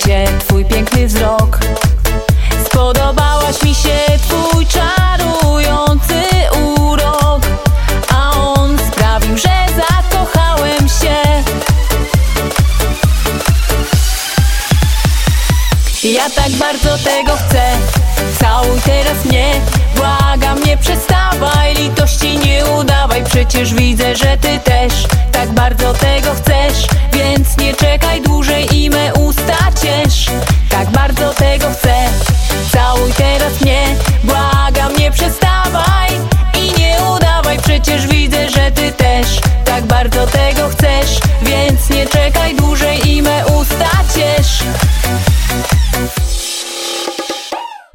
się twój piękny wzrok. Spodobałaś mi się, twój czarujący urok, a on sprawił, że zakochałem się. Ja tak bardzo tego chcę, całuj teraz mnie. Błagam, nie przestawaj, litości nie udawaj. Przecież widzę, że ty też tak bardzo tego chcesz, więc nie czekaj